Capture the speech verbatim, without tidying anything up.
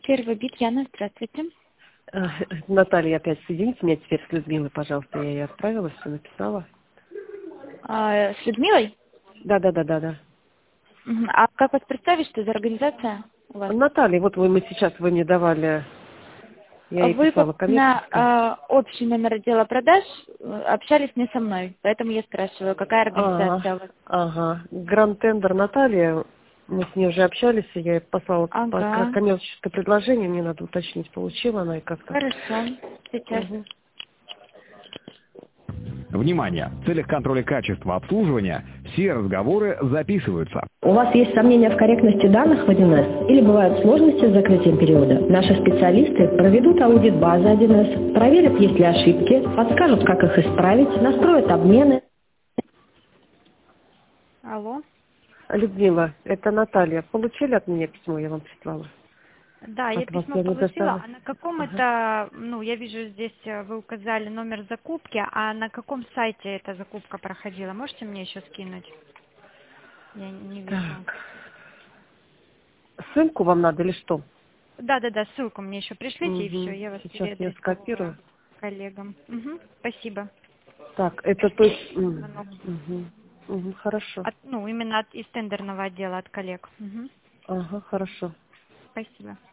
Первый бит, Яна, здравствуйте. А, Наталья, опять соедините меня теперь с Людмилой, пожалуйста. Я ей отправила, все написала. А, с Людмилой? Да, да, да, да, да. Мгм. А как вас представить, что за организация у вас? Наталья, вот вы мы сейчас вы мне давали, я ей Вы писала как на коммерческое. а, общий номер отдела продаж э, общались не со мной, поэтому я спрашиваю, какая Ага, организация у вас? ага. Гранд Тендер Наталья, мы с ней уже общались, и я ей послала по- кра- Ага, коммерческое предложение, мне надо уточнить, получила она и как-то. хорошо, сейчас. Угу. Внимание! В целях контроля качества обслуживания все разговоры записываются. У вас есть сомнения в корректности данных в один эс или бывают сложности с закрытием периода? Наши специалисты проведут аудит базы один эс, проверят, есть ли ошибки, подскажут, как их исправить, настроят обмены. Алло. Людмила, это Наталья. Получили от меня письмо, я вам прислала? Да, я От вас письмо я не получила. досталась. А на каком Ага. это, ну, я вижу здесь э, вы указали номер закупки, а на каком сайте эта закупка проходила? Можете мне еще скинуть? Я не вижу. Так. Ссылку вам надо или что? Да, да, да, ссылку мне еще пришлите, и все, Угу. я вас Сейчас я переадресовываю скопирую. коллегам. Угу, спасибо. Так, это то есть... Звонок. Угу. Угу, хорошо. От, ну, именно от, из тендерного отдела, от коллег. Угу, Ага, хорошо. спасибо.